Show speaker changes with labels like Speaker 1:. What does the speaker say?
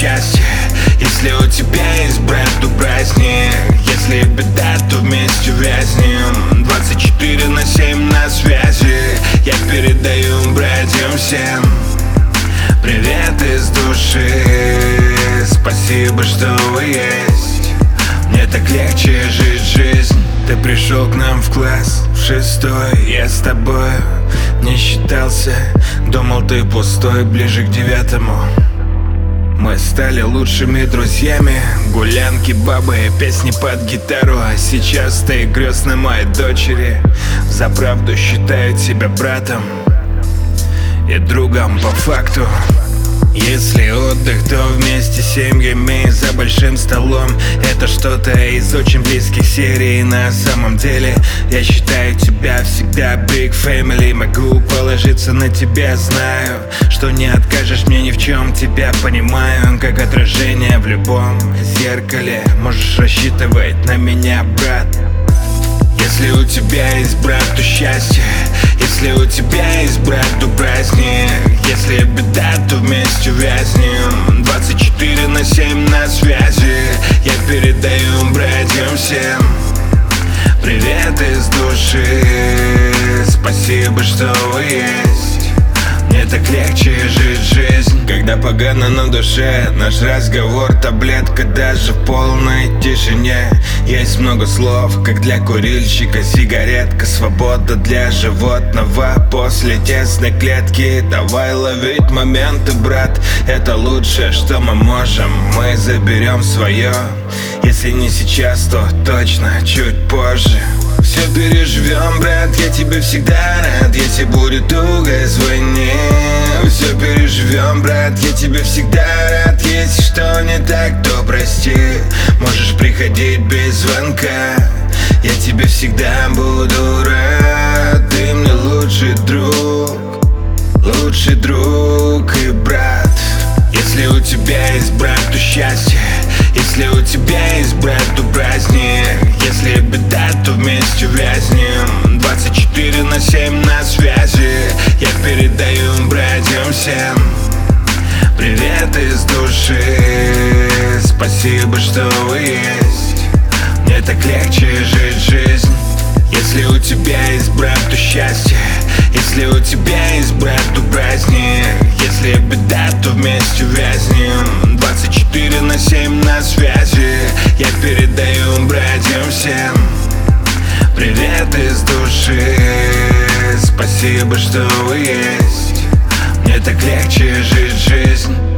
Speaker 1: счастье. Если у тебя есть брат, то праздник. Если беда, то вместе вязнем. 24/7 на связи. Я передаю братьям всем привет из души. Спасибо, что вы есть. Мне так легче жить жизнь. Ты пришел к нам в класс в 6-й. Я с тобой не считался. Думал, ты пустой, ближе к 9-му. Мы стали лучшими друзьями. Гулянки, бабы, песни под гитару. А сейчас ты крестной моей дочери. За правду считаю тебя братом и другом по факту. Если отдых, то вместе с семьями за большим столом. Это что-то из очень близких серий. На самом деле я считаю тебя всегда big family. Могу положиться на тебя, знаю, что не откажешь мне ни в чем. Тебя понимаю, как отражение в любом зеркале. Можешь рассчитывать на меня, брат. Если у тебя есть брат, то счастье. Если у тебя есть брат, то праздник. Если беда, то вместе вязнем. 24/7 на связи. Я передаю братьям всем привет из души. Спасибо, что вы есть. Мне так легче жить жизнь. Когда погано на душе, наш разговор таблетка. Даже в полной тишине есть много слов, как для курильщика сигаретка. Свобода для животного после тесной клетки. Давай ловить моменты, брат. Это лучшее, что мы можем. Мы заберем свое. Если не сейчас, то точно чуть позже. Все переживем, брат, я тебе всегда рад. Если будет туго, звони. Все переживем, брат, я тебе всегда рад. Если что не так, то прости. Можешь приходить без звонка. Я тебе всегда буду рад. Ты мне лучший друг и брат. Если у тебя есть брат, то счастье. Если у тебя есть брат, то праздник. Если беда, то вместе вязнем. 24/7 на связи. Я передаю братьям всем привет из души. Спасибо, что вы есть. Мне так легче жить жизнь. Если у тебя есть брат, то счастье. Если у тебя есть брат, то праздник. Если беда, то вместе вязнем. 24/7 на связи. Я передаю братьям всем привет из души. Спасибо, что вы есть. Мне так легче жить жизнь.